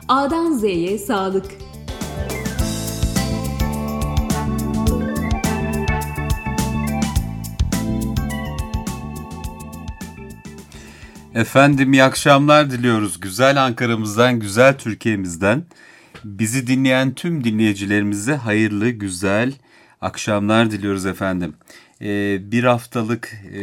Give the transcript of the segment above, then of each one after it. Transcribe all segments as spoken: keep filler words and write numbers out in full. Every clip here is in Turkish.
A'dan Z'ye sağlık. Efendim iyi akşamlar diliyoruz. Güzel Ankara'mızdan, güzel Türkiye'mizden bizi dinleyen tüm dinleyicilerimize hayırlı, güzel akşamlar diliyoruz efendim. Ee, bir haftalık e,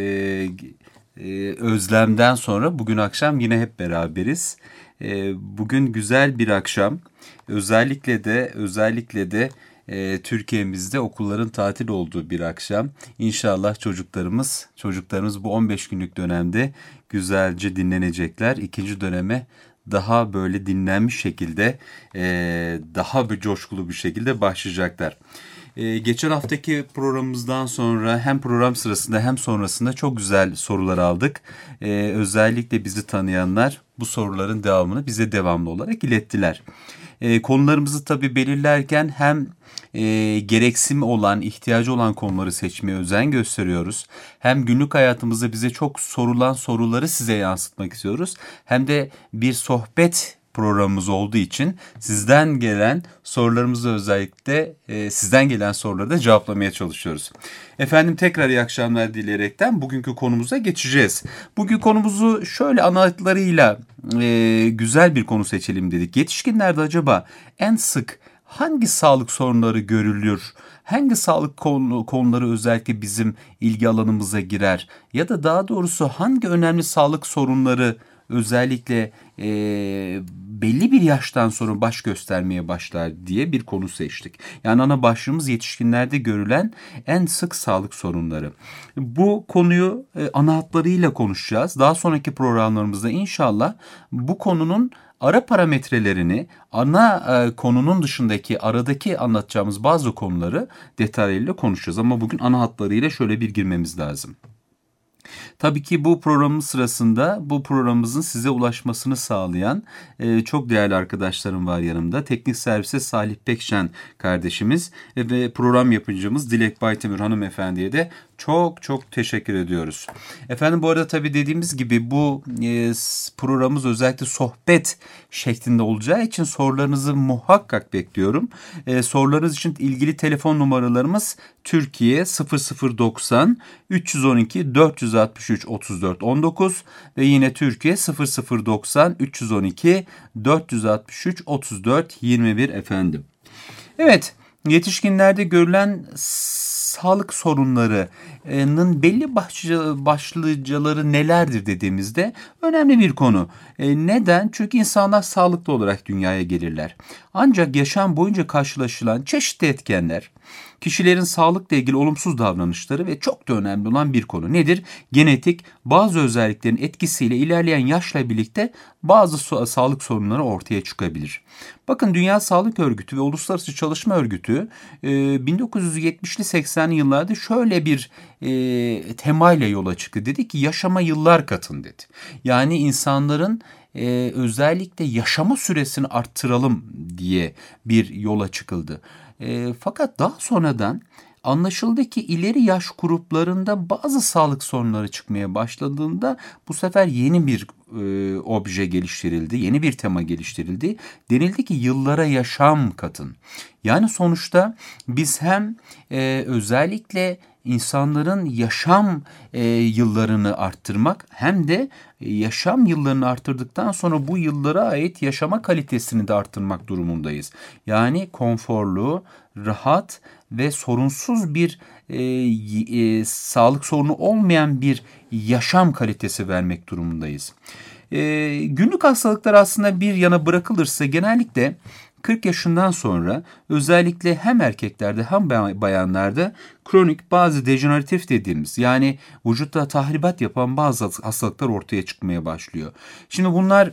e, özlemden sonra bugün akşam yine hep beraberiz. E, bugün güzel bir akşam. Özellikle de özellikle de e, Türkiye'mizde okulların tatil olduğu bir akşam. İnşallah çocuklarımız çocuklarımız bu on beş günlük dönemde güzelce dinlenecekler. İkinci döneme daha böyle dinlenmiş şekilde, e, daha bir coşkulu bir şekilde başlayacaklar. Ee, geçen haftaki programımızdan sonra hem program sırasında hem sonrasında çok güzel sorular aldık. Ee, özellikle bizi tanıyanlar bu soruların devamını bize devamlı olarak ilettiler. Ee, konularımızı tabii belirlerken hem e, gereksimi olan, ihtiyacı olan konuları seçmeye özen gösteriyoruz. Hem günlük hayatımızda bize çok sorulan soruları size yansıtmak istiyoruz. Hem de bir sohbet programımız olduğu için sizden gelen sorularımızı özellikle e, sizden gelen soruları da cevaplamaya çalışıyoruz. Efendim tekrar iyi akşamlar dileyerekten bugünkü konumuza geçeceğiz. Bugün konumuzu şöyle ana hatlarıyla e, güzel bir konu seçelim dedik. Yetişkinlerde acaba en sık hangi sağlık sorunları görülür? Hangi sağlık konu, konuları özellikle bizim ilgi alanımıza girer? Ya da daha doğrusu hangi önemli sağlık sorunları özellikle e, belli bir yaştan sonra baş göstermeye başlar diye bir konu seçtik. Yani ana başlığımız yetişkinlerde görülen en sık sağlık sorunları. Bu konuyu e, ana hatlarıyla konuşacağız. Daha sonraki programlarımızda inşallah bu konunun ara parametrelerini, ana e, konunun dışındaki aradaki anlatacağımız bazı konuları detaylarıyla konuşacağız. Ama bugün ana hatlarıyla şöyle bir girmemiz lazım. Tabii ki bu programın sırasında bu programımızın size ulaşmasını sağlayan e, çok değerli arkadaşlarım var yanımda. Teknik servise Salih Pekşen kardeşimiz e, ve program yapıcımız Dilek Baytemir hanımefendiye de çok çok teşekkür ediyoruz. Efendim bu arada tabii dediğimiz gibi bu e, programımız özellikle sohbet şeklinde olacağı için sorularınızı muhakkak bekliyorum. E, sorularınız için ilgili telefon numaralarımız Türkiye sıfır sıfır doksan üç yüz on iki dört yüz altmış üç otuz dört on dokuz ve yine Türkiye sıfır sıfır doksan üç yüz on iki dört yüz altmış üç otuz dört yirmi bir efendim. Evet, yetişkinlerde görülen sağlık sorunlarının belli başlıcaları nelerdir dediğimizde önemli bir konu. E, neden? Çünkü insanlar sağlıklı olarak dünyaya gelirler. Ancak yaşam boyunca karşılaşılan çeşitli etkenler, kişilerin sağlıkla ilgili olumsuz davranışları ve çok da önemli olan bir konu nedir? Genetik bazı özelliklerin etkisiyle ilerleyen yaşla birlikte bazı so- sağlık sorunları ortaya çıkabilir. Bakın Dünya Sağlık Örgütü ve Uluslararası Çalışma Örgütü e, bin dokuz yüz yetmişli seksenli yıllarda şöyle bir e, temayla yola çıktı. Dedi ki yaşama yıllar katın dedi. Yani insanların e, özellikle yaşama süresini arttıralım diye bir yola çıkıldı. E, fakat daha sonradan anlaşıldı ki ileri yaş gruplarında bazı sağlık sorunları çıkmaya başladığında bu sefer yeni bir e, obje geliştirildi, yeni bir tema geliştirildi. Denildi ki yıllara yaşam katın. Yani sonuçta biz hem e, özellikle insanların yaşam e, yıllarını arttırmak hem de yaşam yıllarını arttırdıktan sonra bu yıllara ait yaşama kalitesini de arttırmak durumundayız. Yani konforlu, rahat ve sorunsuz bir e, e, sağlık sorunu olmayan bir yaşam kalitesi vermek durumundayız. E, günlük hastalıklar aslında bir yana bırakılırsa genellikle kırk yaşından sonra özellikle hem erkeklerde hem bayanlarda kronik bazı dejeneratif dediğimiz yani vücutta tahribat yapan bazı hastalıklar ortaya çıkmaya başlıyor. Şimdi bunlar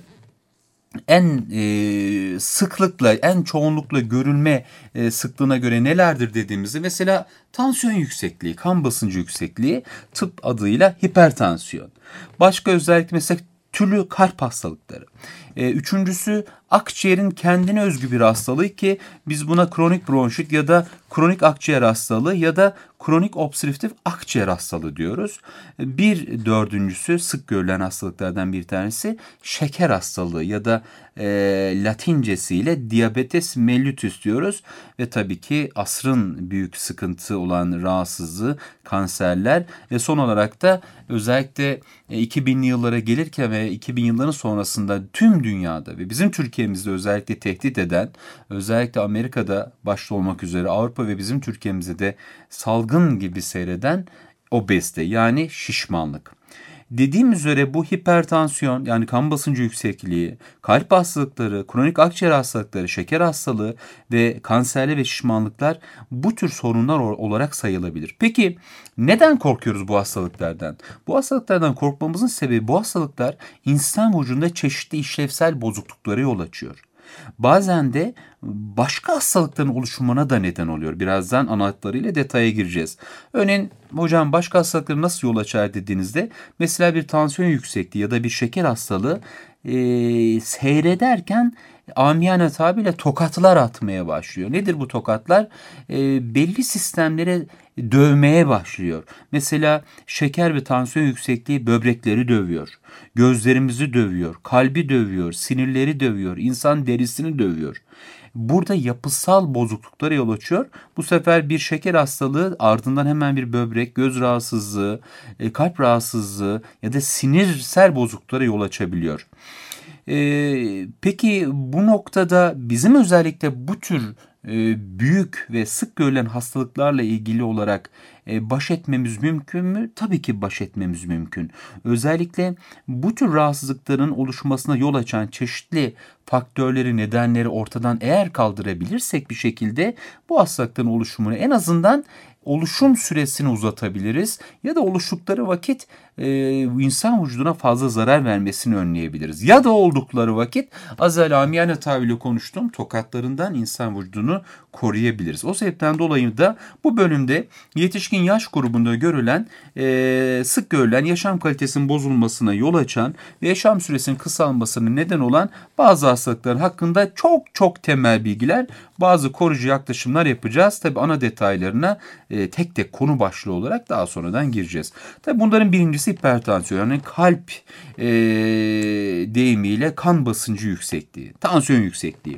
en e, sıklıkla, en çoğunlukla görülme e, sıklığına göre nelerdir dediğimizde mesela tansiyon yüksekliği, kan basıncı yüksekliği, tıp adıyla hipertansiyon. Başka özellikle mesela türlü kalp hastalıkları. E, üçüncüsü akciğerin kendine özgü bir hastalığı ki biz buna kronik bronşit ya da kronik akciğer hastalığı ya da kronik obstrüktif akciğer hastalığı diyoruz. Bir dördüncüsü sık görülen hastalıklardan bir tanesi şeker hastalığı ya da e, Latincesiyle diabetes mellitus diyoruz. Ve tabii ki asrın büyük sıkıntı olan rahatsızlığı kanserler ve son olarak da özellikle iki binli yıllara gelirken ve iki bin yılların sonrasında tüm dünyada ve bizim Türkiye'mizde özellikle tehdit eden, özellikle Amerika'da başta olmak üzere Avrupa ve bizim Türkiye'mizde de salgın gibi seyreden obezite yani şişmanlık. Dediğim üzere bu hipertansiyon yani kan basıncı yüksekliği, kalp hastalıkları, kronik akciğer hastalıkları, şeker hastalığı ve kanserli ve şişmanlıklar bu tür sorunlar olarak sayılabilir. Peki neden korkuyoruz bu hastalıklardan? Bu hastalıklardan korkmamızın sebebi bu hastalıklar insan vücudunda çeşitli işlevsel bozukluklara yol açıyor. Bazen de başka hastalıkların oluşumuna da neden oluyor. Birazdan ana hatlarıyla detaya gireceğiz. Örneğin hocam başka hastalıkları nasıl yol açar dediğinizde mesela bir tansiyon yüksekliği ya da bir şeker hastalığı e, seyrederken amiyane tabirle tokatlar atmaya başlıyor. Nedir bu tokatlar? E, belli sistemlere dövmeye başlıyor. Mesela şeker ve tansiyon yüksekliği böbrekleri dövüyor. Gözlerimizi dövüyor, kalbi dövüyor, sinirleri dövüyor, insan derisini dövüyor. Burada yapısal bozukluklara yol açıyor. Bu sefer bir şeker hastalığı ardından hemen bir böbrek, göz rahatsızlığı, kalp rahatsızlığı ya da sinirsel bozukluklara yol açabiliyor. Ee, peki bu noktada bizim özellikle bu tür e, büyük ve sık görülen hastalıklarla ilgili olarak e, baş etmemiz mümkün mü? Tabii ki baş etmemiz mümkün. Özellikle bu tür rahatsızlıkların oluşmasına yol açan çeşitli faktörleri, nedenleri ortadan eğer kaldırabilirsek bir şekilde bu hastalıkların oluşumunu en azından oluşum süresini uzatabiliriz ya da oluştukları vakit e, insan vücuduna fazla zarar vermesini önleyebiliriz. Ya da oldukları vakit az evvel amiyane tabirle konuştum tokatlarından insan vücudunu koruyabiliriz. O sebepten dolayı da bu bölümde yetişkin yaş grubunda görülen e, sık görülen yaşam kalitesinin bozulmasına yol açan ve yaşam süresinin kısalmasına neden olan bazı hastalıklar hakkında çok çok temel bilgiler, bazı koruyucu yaklaşımlar yapacağız. Tabii ana detaylarına e, tek tek konu başlığı olarak daha sonradan gireceğiz. Tabii bunların birincisi hipertansiyon yani kalp e, deyimiyle kan basıncı yüksekliği, tansiyon yüksekliği.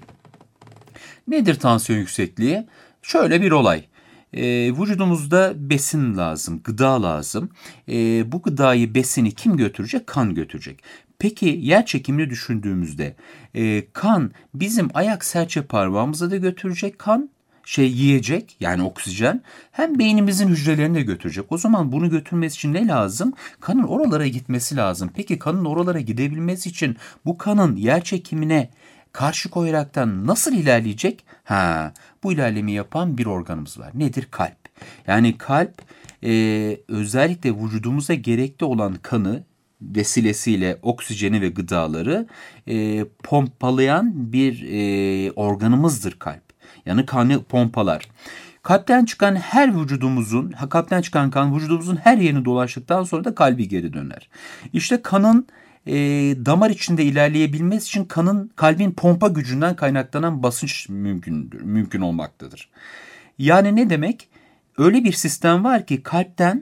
Nedir tansiyon yüksekliği? Şöyle bir olay. E, vücudumuzda besin lazım, gıda lazım. E, bu gıdayı, besini kim götürecek? Kan götürecek. Peki yer çekimini düşündüğümüzde e, kan bizim ayak serçe parmağımıza da götürecek kan, şey yiyecek yani oksijen, hem beynimizin hücrelerine götürecek. O zaman bunu götürmesi için ne lazım? Kanın oralara gitmesi lazım. Peki kanın oralara gidebilmesi için bu kanın yer çekimine karşı koyaraktan nasıl ilerleyecek? Ha, bu ilerlemeyi yapan bir organımız var. Nedir? Kalp. Yani kalp e, özellikle vücudumuza gerekli olan kanı vesilesiyle oksijeni ve gıdaları e, pompalayan bir e, organımızdır kalp. Yani kanı pompalar. Kalpten çıkan her vücudumuzun, kalpten çıkan kan vücudumuzun her yerini dolaştıktan sonra da kalbi geri döner. İşte kanın e, damar içinde ilerleyebilmesi için kanın kalbin pompa gücünden kaynaklanan basınç mümkündür, mümkün olmaktadır. Yani ne demek? Öyle bir sistem var ki kalpten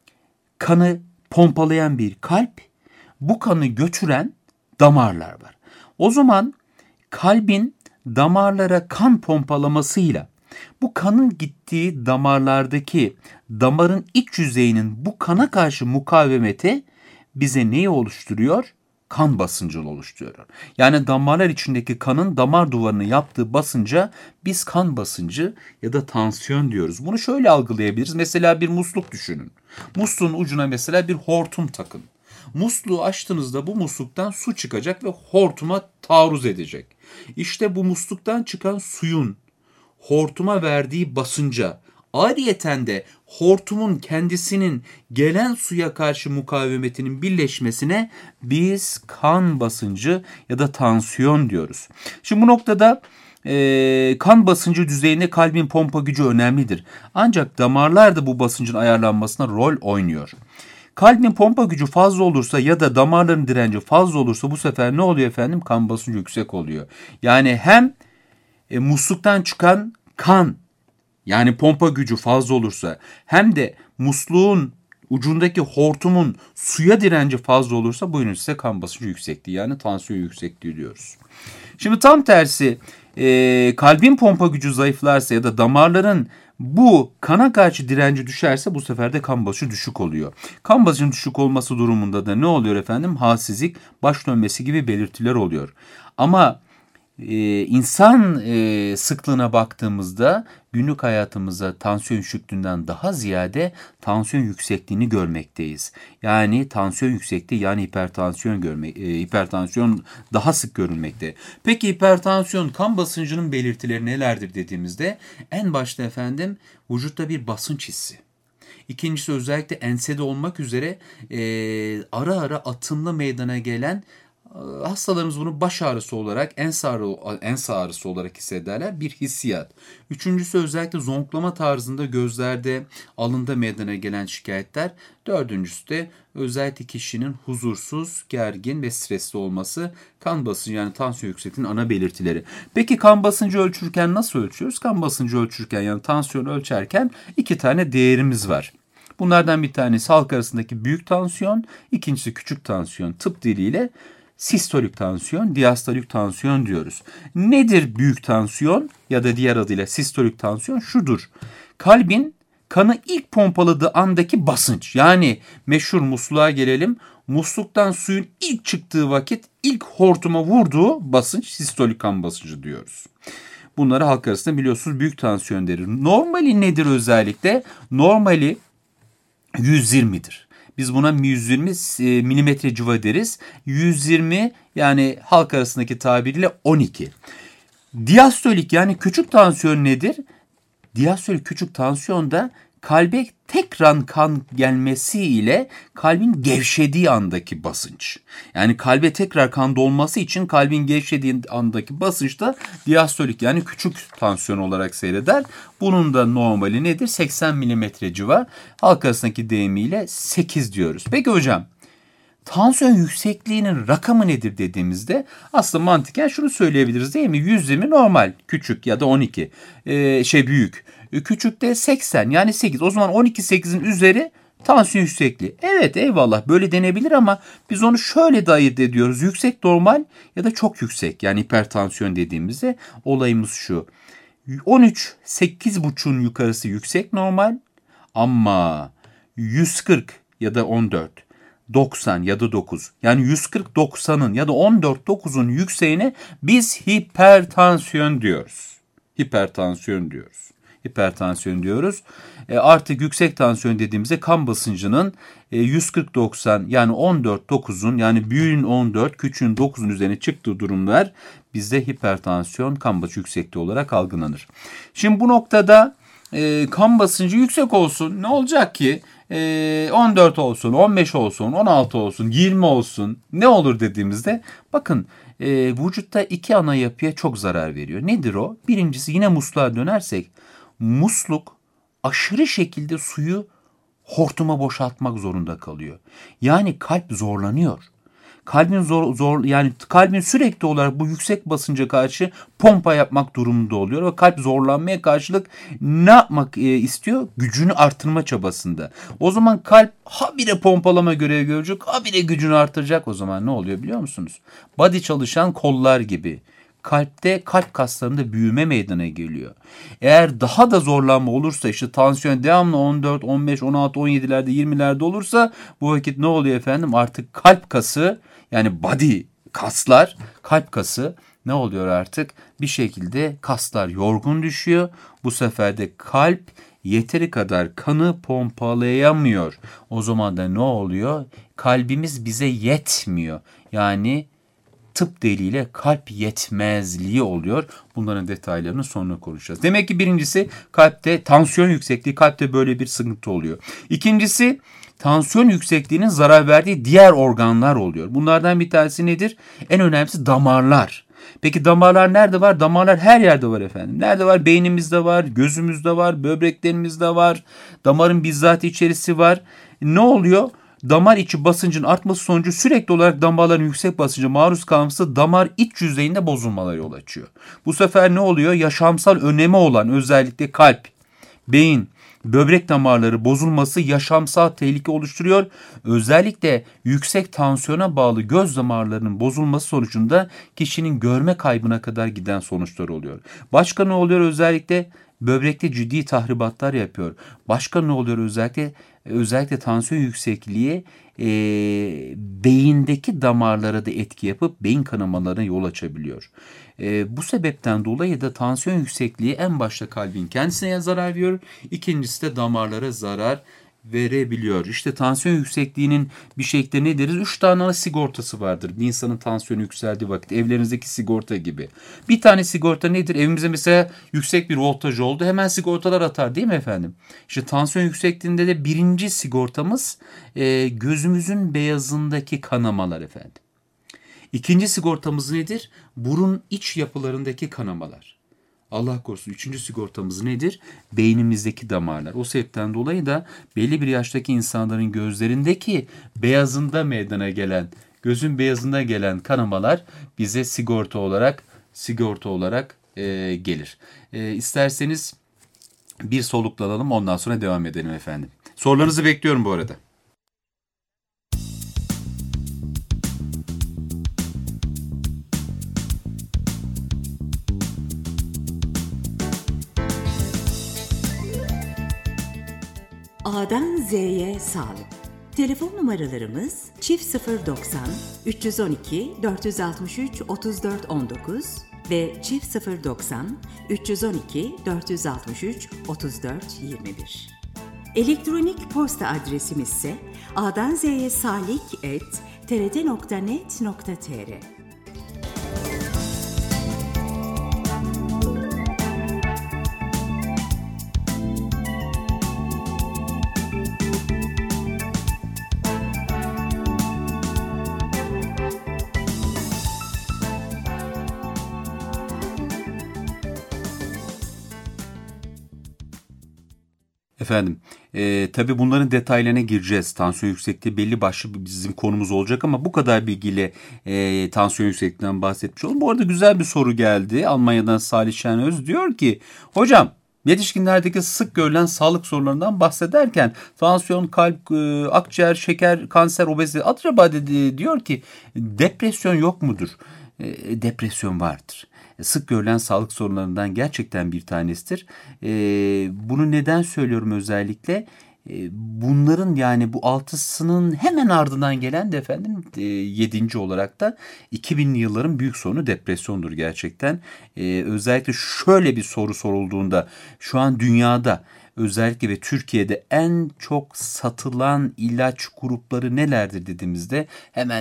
kanı pompalayan bir kalp, bu kanı götüren damarlar var. O zaman kalbin damarlara kan pompalamasıyla bu kanın gittiği damarlardaki damarın iç yüzeyinin bu kana karşı mukavemeti bize neyi oluşturuyor? Kan basıncını oluşturuyor. Yani damarlar içindeki kanın damar duvarını yaptığı basınca biz kan basıncı ya da tansiyon diyoruz. Bunu şöyle algılayabiliriz. Mesela bir musluk düşünün. Musluğun ucuna mesela bir hortum takın. Musluğu açtığınızda bu musluktan su çıkacak ve hortuma taarruz edecek. İşte bu musluktan çıkan suyun hortuma verdiği basınca, ayrıyeten de hortumun kendisinin gelen suya karşı mukavemetinin birleşmesine biz kan basıncı ya da tansiyon diyoruz. Şimdi bu noktada e, kan basıncı düzeyinde kalbin pompa gücü önemlidir. Ancak damarlar da bu basıncın ayarlanmasına rol oynuyor. Kalbin pompa gücü fazla olursa ya da damarların direnci fazla olursa bu sefer ne oluyor efendim? Kan basıncı yüksek oluyor. Yani hem e, musluktan çıkan kan, yani pompa gücü fazla olursa, hem de musluğun ucundaki hortumun suya direnci fazla olursa buyurun size kan basıncı yüksekliği, yani tansiyon yüksekliği diyoruz. Şimdi tam tersi, e, kalbin pompa gücü zayıflarsa ya da damarların bu kana karşı direnci düşerse bu sefer de kan basıncı düşük oluyor. Kan basıncı düşük olması durumunda da ne oluyor efendim? Halsizlik, baş dönmesi gibi belirtiler oluyor. Ama Ee, insan e, sıklığına baktığımızda günlük hayatımızda tansiyon düşüklüğünden daha ziyade tansiyon yüksekliğini görmekteyiz. Yani tansiyon yüksekliği, yani hipertansiyon görmek, e, hipertansiyon daha sık görülmekte. Peki hipertansiyon kan basıncının belirtileri nelerdir dediğimizde en başta efendim vücutta bir basınç hissi. İkincisi özellikle ensede olmak üzere e, ara ara atımla meydana gelen, hastalarımız bunu baş ağrısı olarak, ens, ağrı, ens ağrısı olarak hissederler. Bir hissiyat. Üçüncüsü özellikle zonklama tarzında gözlerde, alında meydana gelen şikayetler. Dördüncüsü de özellikle kişinin huzursuz, gergin ve stresli olması, kan basıncı yani tansiyon yüksekliğinin ana belirtileri. Peki kan basıncı ölçürken nasıl ölçüyoruz? Kan basıncı ölçürken yani tansiyon ölçerken iki tane değerimiz var. Bunlardan bir tanesi halk arasındaki büyük tansiyon, ikincisi küçük tansiyon. Tıp diliyle sistolik tansiyon, diastolik tansiyon diyoruz. Nedir büyük tansiyon ya da diğer adıyla sistolik tansiyon? Şudur. Kalbin kanı ilk pompaladığı andaki basınç. Yani meşhur musluğa gelelim. Musluktan suyun ilk çıktığı vakit ilk hortuma vurduğu basınç sistolik kan basıncı diyoruz. Bunları halk arasında biliyorsunuz büyük tansiyon deriz. Normali nedir özellikle? Normali yüz yirmidir. Biz buna yüz yirmi milimetre civa deriz. yüz yirmi yani halk arasındaki tabiriyle on iki. Diastolik yani küçük tansiyon nedir? Diastolik küçük tansiyonda kalbe tekrar kan gelmesi ile kalbin gevşediği andaki basınç. Yani kalbe tekrar kan dolması için kalbin gevşediği andaki basınç da diastolik yani küçük tansiyon olarak seyreder. Bunun da normali nedir? seksen milimetre civa. Halk arasındaki deyimiyle sekiz diyoruz. Peki hocam, tansiyon yüksekliğinin rakamı nedir dediğimizde aslında mantıken şunu söyleyebiliriz değil mi? yüz yirmi normal, küçük ya da on iki ee, şey büyük. Küçük de seksen yani sekiz. O zaman on iki sekizin üzeri tansiyon yüksekliği. Evet eyvallah böyle denebilir ama biz onu şöyle de ayırt ediyoruz. Yüksek normal ya da çok yüksek yani hipertansiyon dediğimizde olayımız şu. on üç sekiz buçuğun yukarısı yüksek normal ama yüz kırk ya da on dört doksan ya da dokuz yani yüz kırk doksanın ya da on dört dokuzun yükseğine biz hipertansiyon diyoruz. Hipertansiyon diyoruz. Hipertansiyon diyoruz. E artık yüksek tansiyon dediğimizde kan basıncının e, yüz kırk doksan yani on dört dokuzun yani büyüğün on dört küçüğün dokuzun üzerine çıktığı durumlar bizde hipertansiyon kan basıncı yüksekliği olarak algılanır. Şimdi bu noktada e, kan basıncı yüksek olsun ne olacak ki? E, on dört olsun, on beş olsun, on altı olsun, yirmi olsun ne olur dediğimizde bakın e, vücutta iki ana yapıya çok zarar veriyor. Nedir o? Birincisi yine musluğa dönersek musluk aşırı şekilde suyu hortuma boşaltmak zorunda kalıyor. Yani kalp zorlanıyor. Kalbin zor, zor yani kalbin sürekli olarak bu yüksek basınca karşı pompa yapmak durumunda oluyor ve kalp zorlanmaya karşılık ne yapmak e, istiyor? Gücünü artırma çabasında. O zaman kalp habire pompalama görevi görecek, habire gücünü artıracak. O zaman ne oluyor biliyor musunuz? Body çalışan kollar gibi. Kalpte, kalp kaslarında büyüme meydana geliyor. Eğer daha da zorlanma olursa işte tansiyon devamlı on dört, on beş, on altı, on yedilerde, yirmilerde olursa bu vakit ne oluyor efendim? Artık kalp kası yani body kaslar, kalp kası ne oluyor artık? Bir şekilde kaslar yorgun düşüyor. Bu sefer de kalp yeteri kadar kanı pompalayamıyor. O zaman da ne oluyor? Kalbimiz bize yetmiyor. Yani tıp diliyle kalp yetmezliği oluyor. Bunların detaylarını sonra konuşacağız. Demek ki birincisi kalpte tansiyon yüksekliği, kalpte böyle bir sıkıntı oluyor. İkincisi tansiyon yüksekliğinin zarar verdiği diğer organlar oluyor. Bunlardan bir tanesi nedir? En önemlisi damarlar. Peki damarlar nerede var? Damarlar her yerde var efendim. Nerede var? Beynimizde var, gözümüzde var, böbreklerimizde var. Damarın bizzat içerisi var. Ne oluyor? damar içi basıncın artması sonucu sürekli olarak damarların yüksek basınca maruz kalması damar iç yüzeyinde bozulmalara yol açıyor. Bu sefer ne oluyor? Yaşamsal önemi olan özellikle kalp, beyin, böbrek damarları bozulması yaşamsal tehlike oluşturuyor. Özellikle yüksek tansiyona bağlı göz damarlarının bozulması sonucunda kişinin görme kaybına kadar giden sonuçlar oluyor. Başka ne oluyor? Özellikle böbrekte ciddi tahribatlar yapıyor. Başka ne oluyor? Özellikle özellikle tansiyon yüksekliği e, beyindeki damarlara da etki yapıp beyin kanamalarına yol açabiliyor. E, bu sebepten dolayı da tansiyon yüksekliği en başta kalbin kendisine zarar veriyor. İkincisi de damarlara zarar verebiliyor. İşte tansiyon yüksekliğinin bir şekilde ne deriz? Üç tane ana sigortası vardır. Bir insanın tansiyonu yükseldiği vakit evlerinizdeki sigorta gibi. Bir tane sigorta nedir? Evimize mesela yüksek bir voltaj oldu. Hemen sigortalar atar değil mi efendim? İşte tansiyon yüksekliğinde de birinci sigortamız e, gözümüzün beyazındaki kanamalar efendim. İkinci sigortamız nedir? Burun iç yapılarındaki kanamalar. Allah korusun üçüncü sigortamız nedir? Beynimizdeki damarlar. O sebepten dolayı da belli bir yaştaki insanların gözlerindeki beyazında meydana gelen, gözün beyazında gelen kanamalar bize sigorta olarak sigorta olarak e, gelir. E, isterseniz bir soluklanalım, ondan sonra devam edelim efendim. Sorularınızı bekliyorum bu arada. A'dan Z'ye sağlık. Telefon numaralarımız çift sıfır doksan üç yüz on iki dört yüz altmış üç otuz dört on dokuz ve çift sıfır doksan üç yüz on iki dört yüz altmış üç otuz dört yirmi bir. Elektronik posta adresimiz ise a'dan z'ye salik et trt nokta net nokta tr. Efendim, e, tabii bunların detaylarına gireceğiz. Tansiyon yüksekliği belli başlı bizim konumuz olacak ama bu kadar bilgiyle e, tansiyon yüksekliğinden bahsetmiş olalım. Bu arada güzel bir soru geldi. Almanya'dan Salih Şenöz diyor ki, hocam yetişkinlerdeki sık görülen sağlık sorunlarından bahsederken tansiyon, kalp, e, akciğer, şeker, kanser, obezite acaba dedi, diyor ki depresyon yok mudur? E, depresyon vardır. Sık görülen sağlık sorunlarından gerçekten bir tanesidir. E, bunu neden söylüyorum özellikle? E, bunların yani bu altısının hemen ardından gelen de efendim e, yedinci olarak da iki binli yılların büyük sorunu depresyondur gerçekten. E, özellikle şöyle bir soru sorulduğunda şu an dünyada özellikle ve Türkiye'de en çok satılan ilaç grupları nelerdir dediğimizde hemen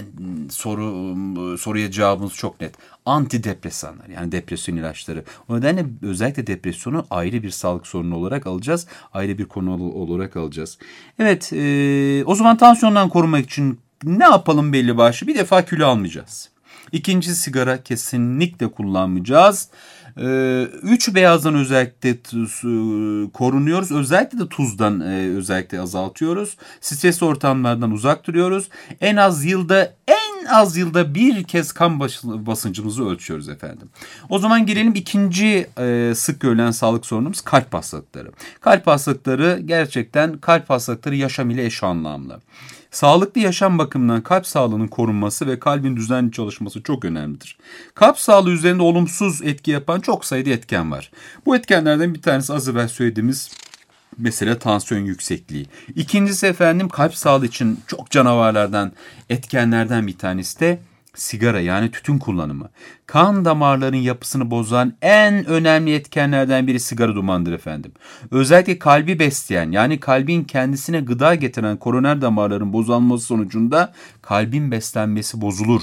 soru soruya cevabımız çok net. Antidepresanlar, yani depresyon ilaçları. O nedenle özellikle depresyonu ayrı bir sağlık sorunu olarak alacağız. Ayrı bir konu olarak alacağız. Evet, e, o zaman tansiyondan korunmak için ne yapalım belli başlı? Bir defa kilo almayacağız. İkincisi sigara kesinlikle kullanmayacağız. Ee, üç beyazdan özellikle korunuyoruz. Özellikle de tuzdan e, özellikle azaltıyoruz. Stresli ortamlardan uzak duruyoruz. En az yılda en az yılda bir kez kan basıncımızı ölçüyoruz efendim. O zaman gelelim ikinci e, sık görülen sağlık sorunumuz kalp hastalıkları. Kalp hastalıkları gerçekten kalp hastalıkları yaşam ile eş anlamlı. Sağlıklı yaşam bakımından kalp sağlığının korunması ve kalbin düzenli çalışması çok önemlidir. Kalp sağlığı üzerinde olumsuz etki yapan çok sayıda etken var. Bu etkenlerden bir tanesi az evvel söylediğimiz mesela tansiyon yüksekliği. İkincisi efendim kalp sağlığı için çok canavarlardan, etkenlerden bir tanesi de sigara yani tütün kullanımı. Kan damarların yapısını bozan en önemli etkenlerden biri sigara dumanıdır efendim. Özellikle kalbi besleyen yani kalbin kendisine gıda getiren koroner damarların bozulması sonucunda kalbin beslenmesi bozulur.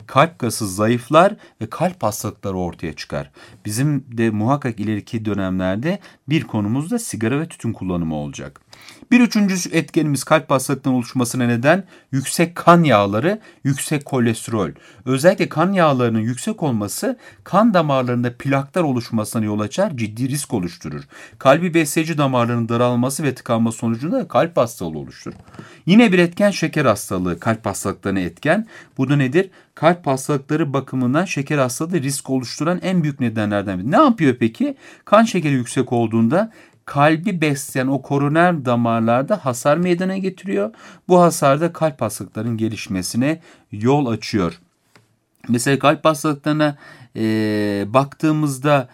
kalp kası zayıflar ve kalp hastalıkları ortaya çıkar. Bizim de muhakkak ileriki dönemlerde bir konumuz da sigara ve tütün kullanımı olacak. Bir üçüncü etkenimiz kalp hastalıklarının oluşmasına neden yüksek kan yağları, yüksek kolesterol. Özellikle kan yağlarının yüksek olması kan damarlarında plaklar oluşmasına yol açar, ciddi risk oluşturur. Kalbi besleyici damarların daralması ve tıkanması sonucunda kalp hastalığı oluşur. Yine bir etken şeker hastalığı, kalp hastalıklarına etken. Bu da nedir? Kalp hastalıkları bakımından şeker hastalığı risk oluşturan en büyük nedenlerden biri. Ne yapıyor peki? Kan şekeri yüksek olduğunda kalbi besleyen o koroner damarlarda hasar meydana getiriyor. Bu hasar da kalp hastalıklarının gelişmesine yol açıyor. Mesela kalp hastalıklarına e, baktığımızda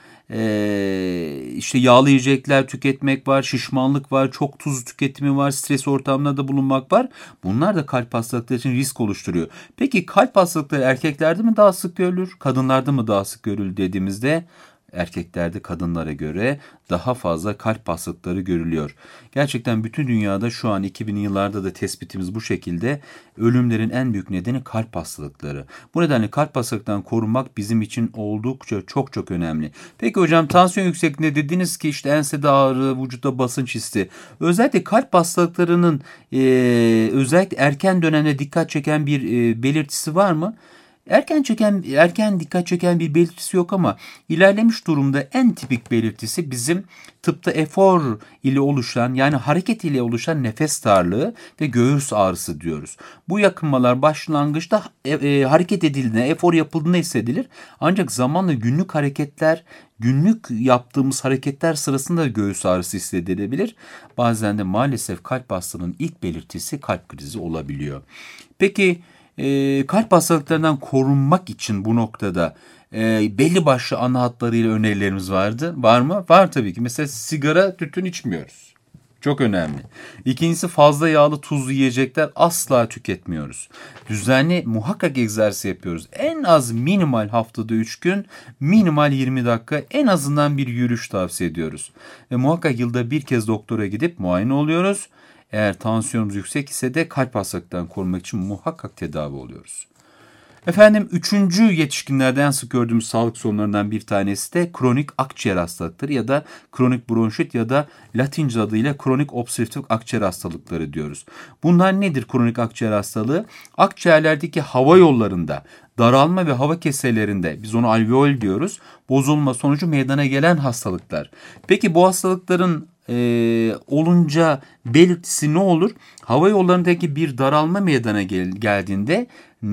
e, işte yağlı yiyecekler tüketmek var, şişmanlık var, çok tuz tüketimi var, stres ortamlarında bulunmak var. Bunlar da kalp hastalıkları için risk oluşturuyor. Peki kalp hastalıkları erkeklerde mi daha sık görülür, kadınlarda mı daha sık görülür dediğimizde erkeklerde kadınlara göre daha fazla kalp hastalıkları görülüyor. Gerçekten bütün dünyada şu an iki binli yıllarda da tespitimiz bu şekilde. Ölümlerin en büyük nedeni kalp hastalıkları. Bu nedenle kalp hastalıklarından korunmak bizim için oldukça çok çok önemli. Peki hocam tansiyon yüksekliğinde dediniz ki işte ensede ağrı, vücutta basınç hissi. Özellikle kalp hastalıklarının e, özellikle erken dönemde dikkat çeken bir e, belirtisi var mı? Erken çeken, erken dikkat çeken bir belirtisi yok ama ilerlemiş durumda en tipik belirtisi bizim tıpta efor ile oluşan yani hareket ile oluşan nefes darlığı ve göğüs ağrısı diyoruz. Bu yakınmalar başlangıçta e, e, hareket edildiğinde, efor yapıldığında hissedilir. Ancak zamanla günlük hareketler, günlük yaptığımız hareketler sırasında göğüs ağrısı hissedilebilir. Bazen de maalesef kalp hastalığının ilk belirtisi kalp krizi olabiliyor. Peki E, kalp hastalıklarından korunmak için bu noktada e, belli başlı ana hatlarıyla önerilerimiz vardı. Var mı? Var tabii ki. Mesela sigara, tütün içmiyoruz. Çok önemli. İkincisi fazla yağlı, tuzlu yiyecekler asla tüketmiyoruz. Düzenli muhakkak egzersiz yapıyoruz. En az minimal haftada üç gün, minimal yirmi dakika en azından bir yürüyüş tavsiye ediyoruz. Ve muhakkak yılda bir kez doktora gidip muayene oluyoruz. Eğer tansiyonumuz yüksek ise de kalp hastalıklarından korunmak için muhakkak tedavi oluyoruz. Efendim üçüncü yetişkinlerde en sık gördüğümüz sağlık sorunlarından bir tanesi de kronik akciğer hastalıkları ya da kronik bronşit ya da Latince adıyla kronik obstrüktif akciğer hastalıkları diyoruz. Bunlar nedir kronik akciğer hastalığı? Akciğerlerdeki hava yollarında daralma ve hava keselerinde biz onu alveol diyoruz. Bozulma sonucu meydana gelen hastalıklar. Peki bu hastalıkların Ee, olunca belirtisi ne olur? Hava yollarındaki bir daralma meydana gel- geldiğinde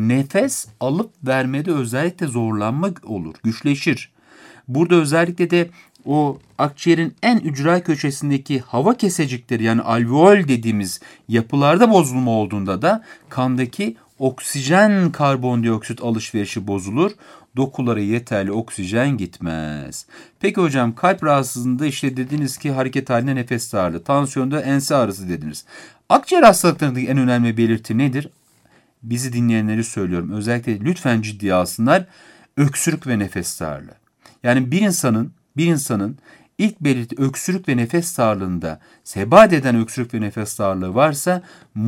nefes alıp vermede özellikle zorlanma olur, güçleşir. Burada özellikle de o akciğerin en ücra köşesindeki hava kesecikleri yani alveol dediğimiz yapılarda bozulma olduğunda da kandaki oksijen karbondioksit alışverişi bozulur. Dokulara yeterli oksijen gitmez. Peki hocam kalp rahatsızlığında işte dediniz ki hareket halinde nefes darlığı, tansiyonda ense ağrısı dediniz. Akciğer hastalıklarındaki en önemli belirti nedir? Bizi dinleyenleri söylüyorum. Özellikle lütfen ciddiye alsınlar. Öksürük ve nefes darlığı. Yani bir insanın bir insanın ilk belirti öksürük ve nefes darlığında sebat eden öksürük ve nefes darlığı varsa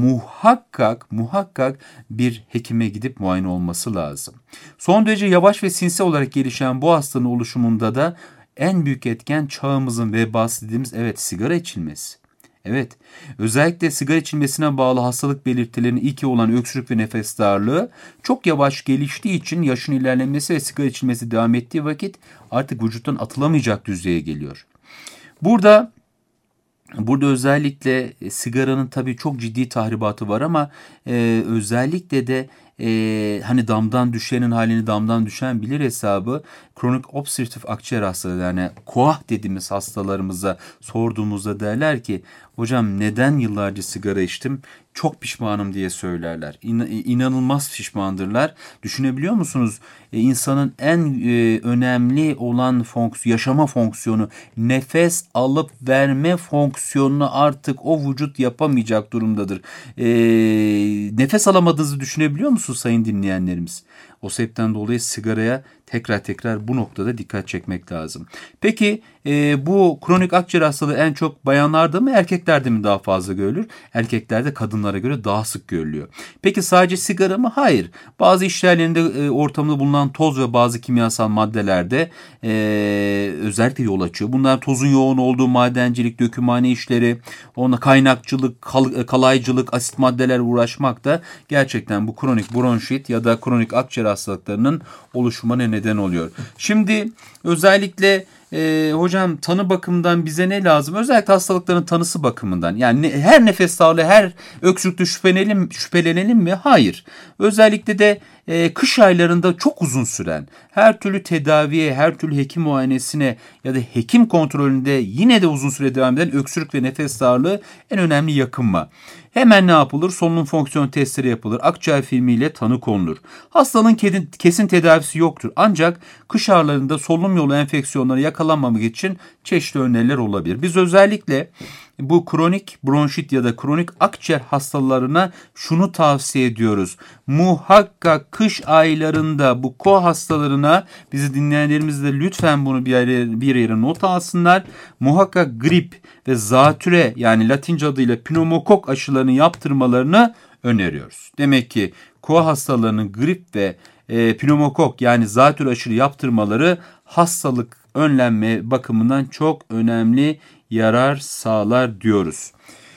muhakkak muhakkak bir hekime gidip muayene olması lazım. Son derece yavaş ve sinsi olarak gelişen bu hastalığın oluşumunda da en büyük etken çağımızın vebası dediğimiz evet sigara içilmesi. Evet, özellikle sigara içilmesine bağlı hastalık belirtilerinin ilki olan öksürük ve nefes darlığı çok yavaş geliştiği için yaşın ilerlemesi ve sigara içilmesi devam ettiği vakit artık vücuttan atılamayacak düzeye geliyor. Burada Burada özellikle sigaranın tabii çok ciddi tahribatı var ama e, özellikle de e, hani damdan düşenin halini damdan düşen bilir hesabı kronik obstrüktif akciğer hastalığı yani koah dediğimiz hastalarımıza sorduğumuzda derler ki hocam neden yıllarca sigara içtim? Çok pişmanım diye söylerler. İn, inanılmaz pişmandırlar. Düşünebiliyor musunuz? E, insanın en e, önemli olan fonksiyon, yaşama fonksiyonu, nefes alıp verme fonksiyonunu artık o vücut yapamayacak durumdadır. E, nefes alamadığınızı düşünebiliyor musunuz sayın dinleyenlerimiz? O sebepten dolayı sigaraya Tekrar tekrar bu noktada dikkat çekmek lazım. Peki e, bu kronik akciğer hastalığı en çok bayanlarda mı erkeklerde mi daha fazla görülür? Erkeklerde kadınlara göre daha sık görülüyor. Peki sadece sigara mı? Hayır. Bazı iş yerlerinde e, ortamda bulunan toz ve bazı kimyasal maddelerde e, özellikle yol açıyor. Bunlar tozun yoğun olduğu madencilik, dökümhane işleri, ona kaynakçılık, kal, kalaycılık, asit maddeler uğraşmak da gerçekten bu kronik bronşit ya da kronik akciğer hastalıklarının oluşumuna neden oluyor. Şimdi özellikle e, hocam tanı bakımından bize ne lazım? Özellikle hastalıkların tanısı bakımından. Yani ne, her nefes darlığı, her öksürükte şüphelenelim, şüphelenelim mi? Hayır. Özellikle de e, kış aylarında çok uzun süren, her türlü tedaviye, her türlü hekim muayenesine ya da hekim kontrolünde yine de uzun süre devam eden öksürük ve nefes darlığı en önemli yakınma. Hemen ne yapılır? Solunum fonksiyon testleri yapılır. Akciğer filmiyle tanı konulur. Hastalığın kesin tedavisi yoktur. Ancak kış ağrılarında solunum yolu enfeksiyonları yakalanmamak için çeşitli öneriler olabilir. Biz özellikle bu kronik bronşit ya da kronik akciğer hastalarına şunu tavsiye ediyoruz. Muhakkak kış aylarında bu K O hastalarına, bizi dinleyenlerimiz de lütfen bunu bir yere, bir yere not alsınlar. Muhakkak grip ve zatüre, yani Latince adıyla pneumokok aşılarını yaptırmalarını öneriyoruz. Demek ki K O hastalarının grip ve e, pneumokok yani zatüre aşı yaptırmaları hastalık önlenme bakımından çok önemli yarar sağlar diyoruz.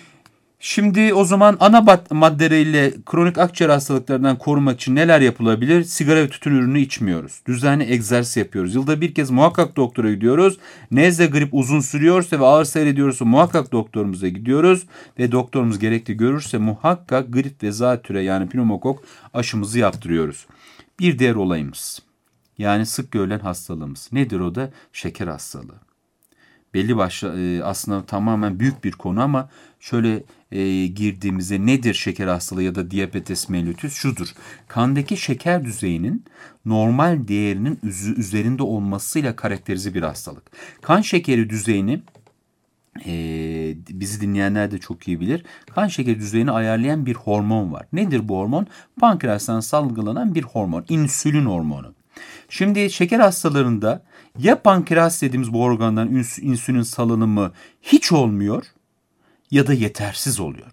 Şimdi o zaman ana maddeleriyle kronik akciğer hastalıklarından korumak için neler yapılabilir? Sigara ve tütün ürünü içmiyoruz. Düzenli egzersiz yapıyoruz. Yılda bir kez muhakkak doktora gidiyoruz. Nezle, grip uzun sürüyorsa ve ağır seyrediyorsa muhakkak doktorumuza gidiyoruz. Ve doktorumuz gerekli görürse muhakkak grip ve zatüre yani pneumokok aşımızı yaptırıyoruz. Bir diğer olayımız, yani sık görülen hastalığımız. Nedir o da? Şeker hastalığı. Belli başlı aslında tamamen büyük bir konu ama şöyle e, girdiğimizde nedir şeker hastalığı ya da diabetes mellitus? Şudur: kandaki şeker düzeyinin normal değerinin üzerinde olmasıyla karakterize bir hastalık. Kan şekeri düzeyini e, bizi dinleyenler de çok iyi bilir. Kan şekeri düzeyini ayarlayan bir hormon var. Nedir bu hormon? Pankreastan salgılanan bir hormon. İnsülin hormonu. Şimdi şeker hastalarında ya pankreas dediğimiz bu organdan insülin salınımı hiç olmuyor ya da yetersiz oluyor.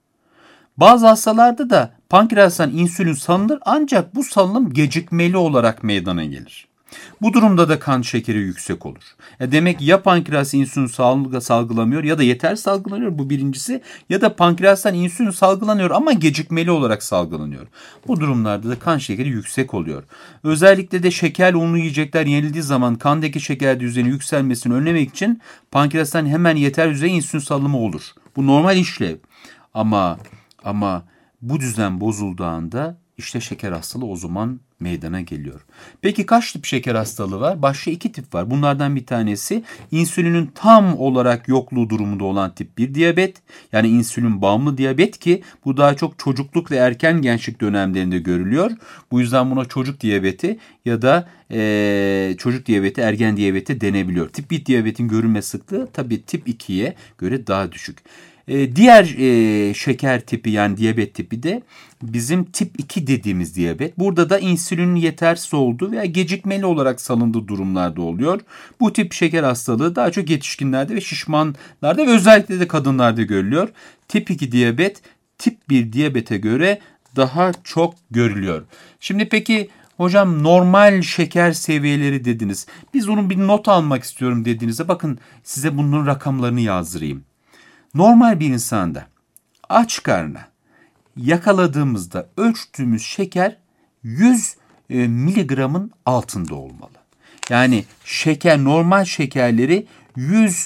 Bazı hastalarda da pankreastan insülin salınır ancak bu salınım gecikmeli olarak meydana gelir. Bu durumda da kan şekeri yüksek olur. Ya demek ya pankreas insülin salgılamıyor ya da yetersiz salgılanıyor, bu birincisi, ya da pankreastan insülin salgılanıyor ama gecikmeli olarak salgılanıyor. Bu durumlarda da kan şekeri yüksek oluyor. Özellikle de şekerli unlu yiyecekler yenildiği zaman kandaki şeker düzeyinin yükselmesini önlemek için pankreastan hemen yeter düzey insülin salımı olur. Bu normal işlev. Ama ama bu düzen bozulduğu anda işte şeker hastalığı o zaman meydana geliyor. Peki kaç tip şeker hastalığı var? Başka iki tip var. Bunlardan bir tanesi insülinin tam olarak yokluğu durumunda olan tip bir diyabet. Yani insülin bağımlı diyabet, ki bu daha çok çocukluk ve erken gençlik dönemlerinde görülüyor. Bu yüzden buna çocuk diyabeti ya da e, çocuk diyabeti, ergen diyabeti denebiliyor. Tip bir diyabetin görülme sıklığı tabii tip ikiye göre daha düşük. Ee, diğer e, şeker tipi yani diyabet tipi de bizim tip iki dediğimiz diyabet. Burada da insülinin yetersiz olduğu veya gecikmeli olarak salındığı durumlarda oluyor. Bu tip şeker hastalığı daha çok yetişkinlerde ve şişmanlarda ve özellikle de kadınlarda görülüyor. Tip iki diyabet tip bir diyabete göre daha çok görülüyor. Şimdi peki hocam normal şeker seviyeleri dediniz. Biz onun bir not almak istiyorum dediğinizde bakın size bunun rakamlarını yazdırayım. Normal bir insanda aç karnına yakaladığımızda ölçtüğümüz şeker yüz miligramın altında olmalı. Yani şeker, normal şekerleri yüz,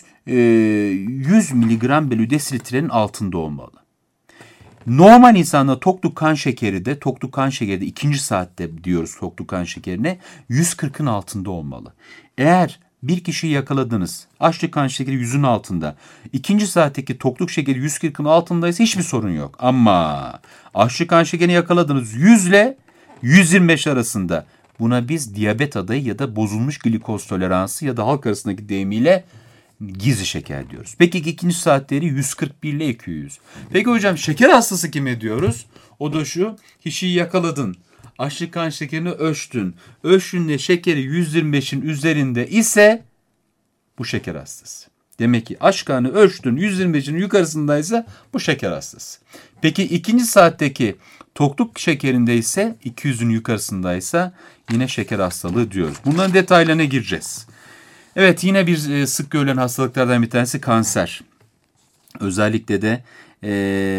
yüz miligram bölü desilitrenin altında olmalı. Normal insanda tokluk kan şekeri de, tokluk kan şekeri de ikinci saatte diyoruz tokluk kan şekerine, yüz kırkın altında olmalı. Eğer bir kişiyi yakaladınız, açlık kan şekeri yüzün altında, ikinci saatteki tokluk şekeri yüz kırkın altındaysa hiçbir sorun yok. Ama açlık kan şekerini yakaladınız yüz ile yüz yirmi beş arasında, buna biz diyabet adayı ya da bozulmuş glikoz toleransı ya da halk arasındaki deyimiyle gizli şeker diyoruz. Peki ikinci saatleri yüz kırk bir ile iki yüz. Peki hocam şeker hastası kime diyoruz? O da şu: kişiyi yakaladın, Açlık kan şekerini ölçtün. Ölçtüğünde şekeri yüz yirmi beşin üzerinde ise bu şeker hastası. Demek ki aç karnı ölçtün yüz yirmi beşin yukarısındaysa bu şeker hastası. Peki ikinci saatteki tokluk şekerinde ise iki yüzün yukarısındaysa yine şeker hastalığı diyoruz. Bunların detaylarına gireceğiz. Evet, yine bir sık görülen hastalıklardan bir tanesi kanser. Özellikle de e,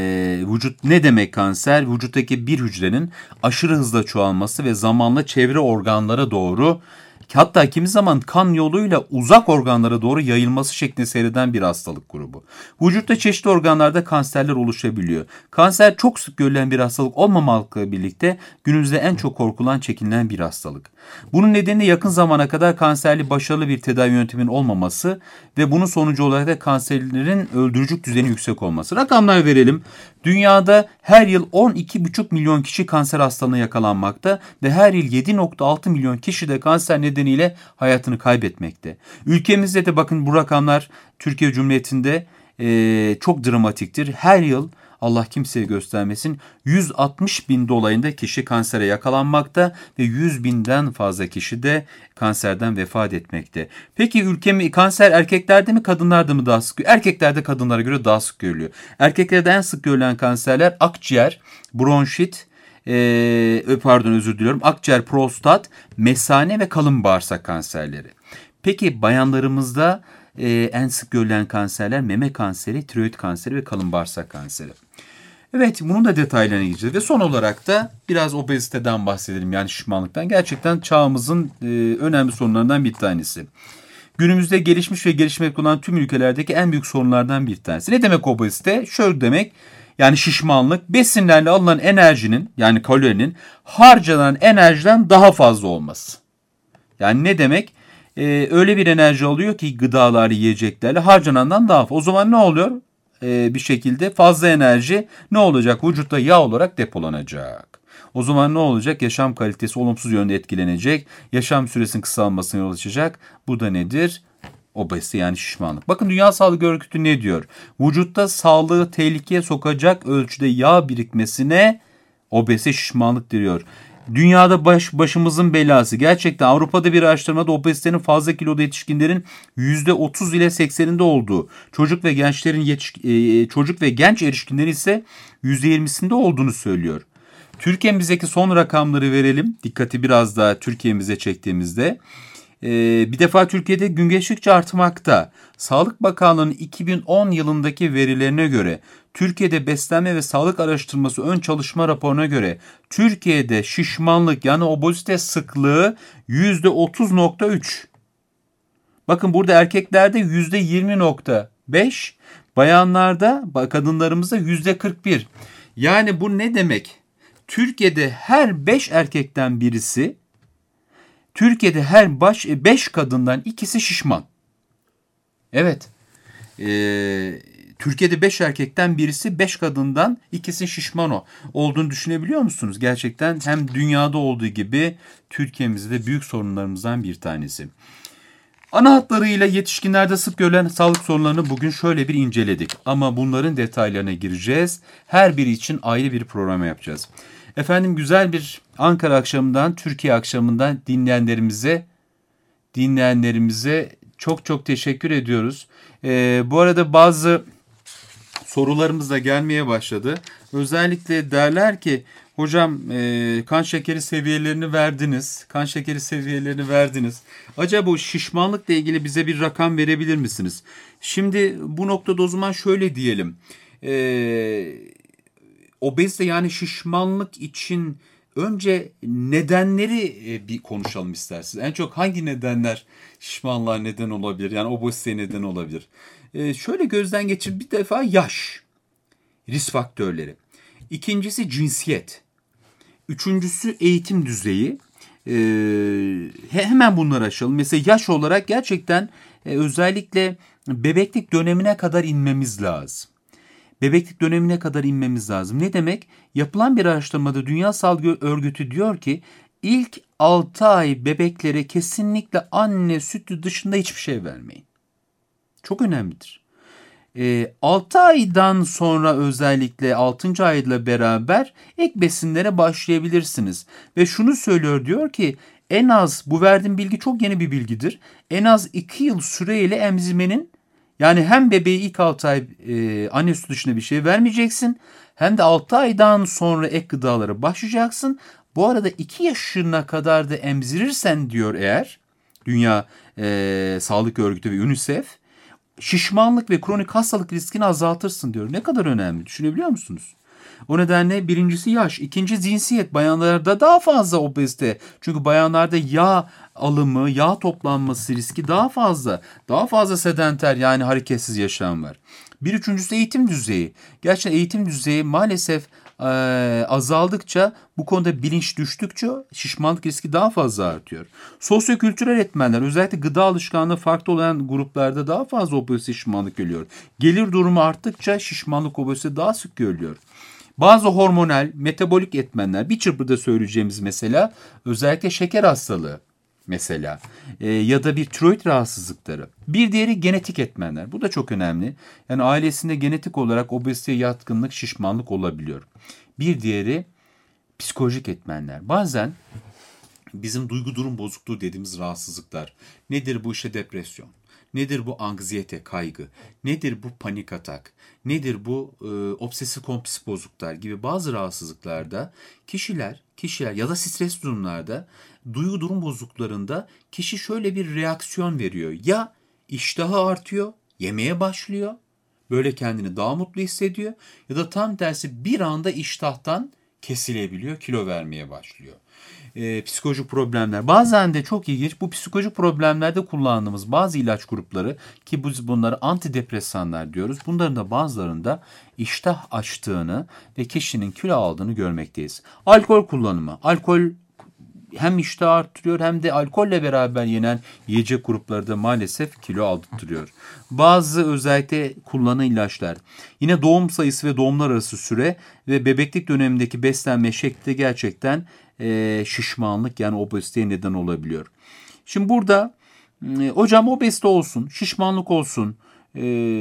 vücut ne demek kanser? Vücuttaki bir hücrenin aşırı hızla çoğalması ve zamanla çevre organlara doğru, hatta kimi zaman kan yoluyla uzak organlara doğru yayılması şeklinde seyreden bir hastalık grubu. Vücutta çeşitli organlarda kanserler oluşabiliyor. Kanser çok sık görülen bir hastalık olmamakla birlikte günümüzde en çok korkulan, çekinilen bir hastalık. Bunun nedeni yakın zamana kadar kanserli başarılı bir tedavi yönteminin olmaması ve bunun sonucu olarak da kanserlerin öldürücülük düzeyinin yüksek olması. Rakamlar verelim. Dünyada her yıl on iki buçuk milyon kişi kanser hastalığına yakalanmakta ve her yıl yedi nokta altı milyon kişi de kanser nedeniyle hayatını kaybetmekte. Ülkemizde de bakın bu rakamlar Türkiye Cumhuriyeti'nde e, çok dramatiktir. Her yıl Allah kimseye göstermesin yüz altmış bin dolayında kişi kansere yakalanmakta ve yüz binden fazla kişi de kanserden vefat etmekte. Peki ülkemi kanser erkeklerde mi kadınlarda mı daha sık? Erkeklerde kadınlara göre daha sık görülüyor. Erkeklerde en sık görülen kanserler akciğer, bronşit, ee, pardon özür diliyorum akciğer, prostat, mesane ve kalın bağırsak kanserleri. Peki bayanlarımızda e, en sık görülen kanserler meme kanseri, tiroid kanseri ve kalın bağırsak kanseri. Evet, bunun da detaylarına gireceğiz ve son olarak da biraz obeziteden bahsedelim, yani şişmanlıktan. Gerçekten çağımızın e, önemli sorunlarından bir tanesi. Günümüzde gelişmiş ve gelişmekte olan tüm ülkelerdeki en büyük sorunlardan bir tanesi. Ne demek obezite? Şöyle demek, yani şişmanlık besinlerle alınan enerjinin, yani kalorinin harcanan enerjiden daha fazla olması. Yani ne demek? Ee, öyle bir enerji alıyor ki gıdalar, yiyeceklerle harcanandan daha fazla. O zaman ne oluyor? Ee, bir şekilde fazla enerji ne olacak? Vücutta yağ olarak depolanacak. O zaman ne olacak? Yaşam kalitesi olumsuz yönde etkilenecek. Yaşam süresinin kısalmasına yol açacak. Bu da nedir? Obezite, yani şişmanlık. Bakın Dünya Sağlık Örgütü ne diyor? Vücutta sağlığı tehlikeye sokacak ölçüde yağ birikmesine obezite, şişmanlık diyor. Dünyada baş, başımızın belası. Gerçekten Avrupa'da bir araştırmada obezitenin fazla kiloda yetişkinlerin yüzde otuz ile sekseninde olduğu, çocuk ve gençlerin yetiş, e, çocuk ve genç erişkinlerin ise yüzde yirmisinde olduğunu söylüyor. Türkiye'mizdeki son rakamları verelim. Dikkati biraz daha Türkiye'mize çektiğimizde. Ee, bir defa Türkiye'de gün geçtikçe artmakta. Sağlık Bakanlığı'nın iki bin on yılındaki verilerine göre, Türkiye'de Beslenme ve Sağlık Araştırması ön çalışma raporuna göre Türkiye'de şişmanlık, yani obezite sıklığı yüzde otuz nokta üç. Bakın burada erkeklerde yüzde yirmi nokta beş, bayanlarda, kadınlarımızda yüzde kırk bir. Yani bu ne demek? Türkiye'de her beş erkekten birisi, Türkiye'de her baş beş kadından ikisi şişman. Evet. Ee, Türkiye'de beş erkekten birisi, beş kadından ikisi şişman o olduğunu düşünebiliyor musunuz? Gerçekten hem dünyada olduğu gibi Türkiye'mizde büyük sorunlarımızdan bir tanesi. Ana hatlarıyla yetişkinlerde sık görülen sağlık sorunlarını bugün şöyle bir inceledik. Ama bunların detaylarına gireceğiz. Her biri için ayrı bir program yapacağız. Efendim, güzel bir Ankara akşamından, Türkiye akşamından dinleyenlerimize dinleyenlerimize çok çok teşekkür ediyoruz. Ee, bu arada bazı sorularımız da gelmeye başladı. Özellikle derler ki, hocam e, kan şekeri seviyelerini verdiniz, kan şekeri seviyelerini verdiniz. Acaba bu şişmanlıkla ilgili bize bir rakam verebilir misiniz? Şimdi bu noktada o zaman şöyle diyelim. Eee... Obezite, yani şişmanlık için önce nedenleri bir konuşalım isterseniz. En çok hangi nedenler şişmanlığa neden olabilir? Yani obeziteye neden olabilir? Ee, şöyle gözden geçir, bir defa yaş, risk faktörleri. İkincisi cinsiyet. Üçüncüsü eğitim düzeyi. Ee, hemen bunları aşalım. Mesela yaş olarak gerçekten e, özellikle bebeklik dönemine kadar inmemiz lazım. Bebeklik dönemine kadar inmemiz lazım. Ne demek? Yapılan bir araştırmada Dünya Sağlık Örgütü diyor ki ilk altı ay bebeklere kesinlikle anne sütü dışında hiçbir şey vermeyin. Çok önemlidir. E, altı aydan sonra özellikle altıncı ayla beraber ek besinlere başlayabilirsiniz. Ve şunu söylüyor, diyor ki en az, bu verdiğim bilgi çok yeni bir bilgidir, en az iki yıl süreyle emzirmenin, yani hem bebeği ilk altı ay e, anne sütü dışında bir şey vermeyeceksin, hem de altı aydan sonra ek gıdalara başlayacaksın. Bu arada iki yaşına kadar da emzirirsen diyor, eğer Dünya e, Sağlık Örgütü ve UNICEF, şişmanlık ve kronik hastalık riskini azaltırsın diyor. Ne kadar önemli, düşünebiliyor musunuz? O nedenle birincisi yaş, ikinci cinsiyet. Bayanlarda daha fazla obezite. Çünkü bayanlarda yağ alımı, yağ toplanması riski daha fazla. Daha fazla sedenter, yani hareketsiz yaşam var. Bir üçüncüsü eğitim düzeyi. Gerçekten eğitim düzeyi maalesef e, azaldıkça, bu konuda bilinç düştükçe şişmanlık riski daha fazla artıyor. Sosyokültürel etmenler, özellikle gıda alışkanlığı farklı olan gruplarda daha fazla obezite, şişmanlık görülüyor. Gelir durumu arttıkça şişmanlık, obezite daha sık görülüyor. Bazı hormonal, metabolik etmenler, bir çırpıda söyleyeceğimiz mesela özellikle şeker hastalığı mesela e, ya da bir tiroid rahatsızlıkları. Bir diğeri genetik etmenler. Bu da çok önemli. Yani ailesinde genetik olarak obeziteye yatkınlık, şişmanlık olabiliyor. Bir diğeri psikolojik etmenler. Bazen bizim duygu durum bozukluğu dediğimiz rahatsızlıklar. Nedir bu? İşte depresyon. Nedir bu? Anksiyete, kaygı. Nedir bu? Panik atak. Nedir bu? E, obsesif kompulsif bozukluklar gibi bazı rahatsızlıklarda kişiler, kişiler ya da stres durumlarda, duygu durum bozukluklarında kişi şöyle bir reaksiyon veriyor. Ya iştahı artıyor, yemeye başlıyor, böyle kendini daha mutlu hissediyor, ya da tam tersi bir anda iştahtan kesilebiliyor, kilo vermeye başlıyor. E, psikolojik problemler. Bazen de çok ilginç, bu psikolojik problemlerde kullandığımız bazı ilaç grupları, ki biz bunları antidepresanlar diyoruz. Bunların da bazılarında iştah açtığını ve kişinin kilo aldığını görmekteyiz. Alkol kullanımı. Alkol hem iştahı arttırıyor, hem de alkolle beraber yenen yiyecek grupları da maalesef kilo aldırtıyor. Bazı özellikle kullanılan ilaçlar. Yine doğum sayısı ve doğumlar arası süre ve bebeklik dönemindeki beslenme şekli gerçekten e, şişmanlık, yani obeziteye neden olabiliyor. Şimdi burada e, hocam obezite olsun, şişmanlık olsun, e,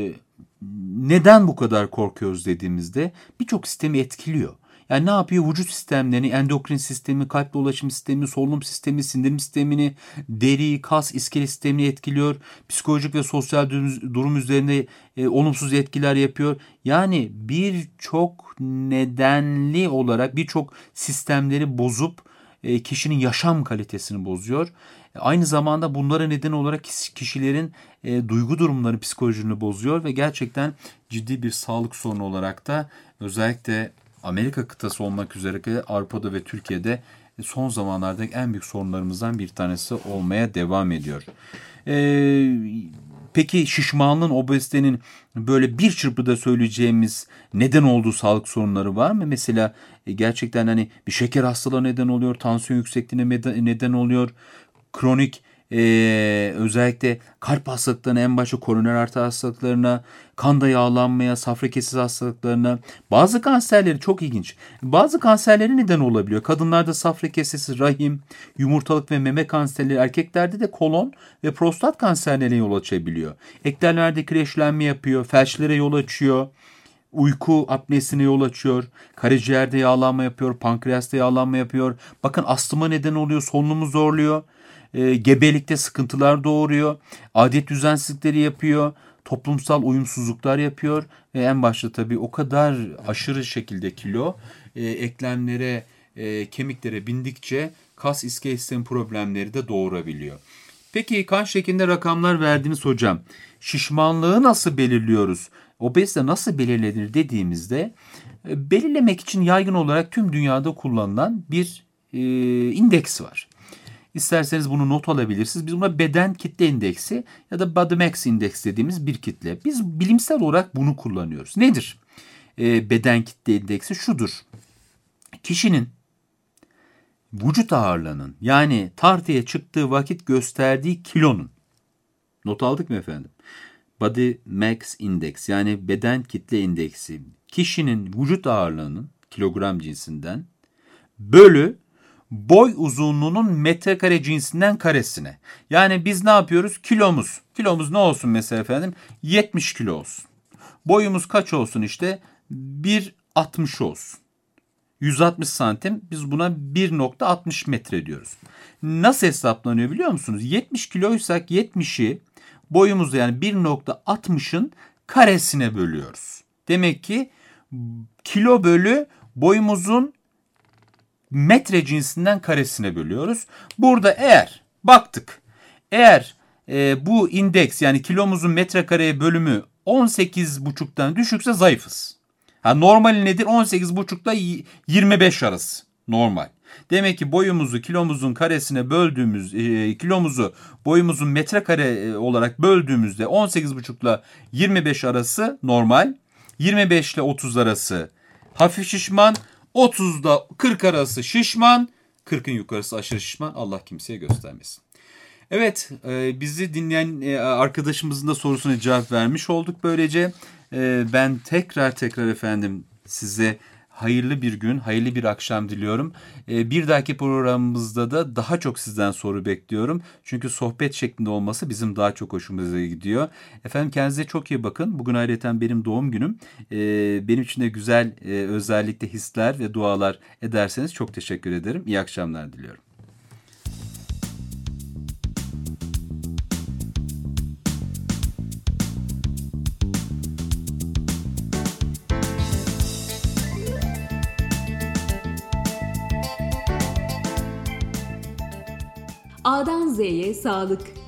neden bu kadar korkuyoruz dediğimizde birçok sistemi etkiliyor. Yani ne yapıyor? Vücut sistemlerini, endokrin sistemi, kalp dolaşım sistemi, solunum sistemi, sindirim sistemini, deri, kas, iskelet sistemini etkiliyor. Psikolojik ve sosyal durum üzerinde e, olumsuz etkiler yapıyor. Yani birçok nedenli olarak birçok sistemleri bozup e, kişinin yaşam kalitesini bozuyor. E, aynı zamanda bunlara neden olarak kişilerin e, duygu durumları, psikolojisini bozuyor ve gerçekten ciddi bir sağlık sorunu olarak da özellikle Amerika kıtası olmak üzere Avrupa'da ve Türkiye'de son zamanlarda en büyük sorunlarımızdan bir tanesi olmaya devam ediyor. Ee, peki şişmanlığın, obezitenin böyle bir çırpıda söyleyeceğimiz neden olduğu sağlık sorunları var mı? Mesela e, gerçekten hani bir şeker hastalığı neden oluyor, tansiyon yüksekliğine neden oluyor, kronik Ee, özellikle kalp hastalıklarına, en başta koroner arter hastalıklarına, kanda yağlanmaya, safra kesesi hastalıklarına, bazı kanserleri çok ilginç. Bazı kanserleri neden olabiliyor. Kadınlarda safra kesesi, rahim, yumurtalık ve meme kanserleri, erkeklerde de kolon ve prostat kanserlerine yol açabiliyor. Eklemlerde kireçlenme yapıyor, felçlere yol açıyor. Uyku apnesine yol açıyor. Karaciğerde yağlanma yapıyor. Pankreasta yağlanma yapıyor. Bakın astıma neden oluyor. Solunumu zorluyor. E, gebelikte sıkıntılar doğuruyor. Adet düzensizlikleri yapıyor. Toplumsal uyumsuzluklar yapıyor. Ve en başta tabii o kadar aşırı şekilde kilo e, eklemlere, e, kemiklere bindikçe kas iskelet sistemi problemleri de doğurabiliyor. Peki kan şeklinde rakamlar verdiniz hocam. Şişmanlığı nasıl belirliyoruz? Obezite nasıl belirlenir dediğimizde e, belirlemek için yaygın olarak tüm dünyada kullanılan bir e, indeks var. İsterseniz bunu not alabilirsiniz. Biz buna beden kitle indeksi ya da body mass index dediğimiz bir kitle. Biz bilimsel olarak bunu kullanıyoruz. Nedir? E, beden kitle indeksi şudur. Kişinin vücut ağırlığının, yani tartıya çıktığı vakit gösterdiği kilonun, not aldık mı efendim? Body mass index, yani beden kitle indeksi, kişinin vücut ağırlığının kilogram cinsinden bölü boy uzunluğunun metrekare cinsinden karesine. Yani biz ne yapıyoruz? Kilomuz. Kilomuz ne olsun mesela efendim? yetmiş kilo olsun. Boyumuz kaç olsun işte? bir altmış olsun. yüz altmış santim, biz buna bir nokta altmış metre diyoruz. Nasıl hesaplanıyor biliyor musunuz? yetmiş kiloysak yetmişi boyumuzu yani bir nokta altmışın karesine bölüyoruz. Demek ki kilo bölü boyumuzun metre cinsinden karesine bölüyoruz. Burada eğer baktık, eğer e, bu indeks yani kilomuzun metrekareye bölümü on sekiz buçuktan düşükse zayıfız. Ha, normali nedir? on sekiz buçukla yirmi beş arası normal. Demek ki boyumuzu kilomuzun karesine böldüğümüz, e, kilomuzu boyumuzun metrekare olarak böldüğümüzde on sekiz buçukla yirmi beş arası normal. yirmi beş ile otuz arası hafif şişman. otuzda kırk arası şişman. kırkın yukarısı aşırı şişman. Allah kimseye göstermesin. Evet, e, bizi dinleyen e, arkadaşımızın da sorusuna cevap vermiş olduk böylece. E, ben tekrar tekrar efendim size hayırlı bir gün, hayırlı bir akşam diliyorum. E, bir dahaki programımızda da daha çok sizden soru bekliyorum. Çünkü sohbet şeklinde olması bizim daha çok hoşumuza gidiyor. Efendim kendinize çok iyi bakın. Bugün ayrıca benim doğum günüm. E, benim için de güzel e, özellikle hisler ve dualar ederseniz çok teşekkür ederim. İyi akşamlar diliyorum. A'dan Z'ye sağlık.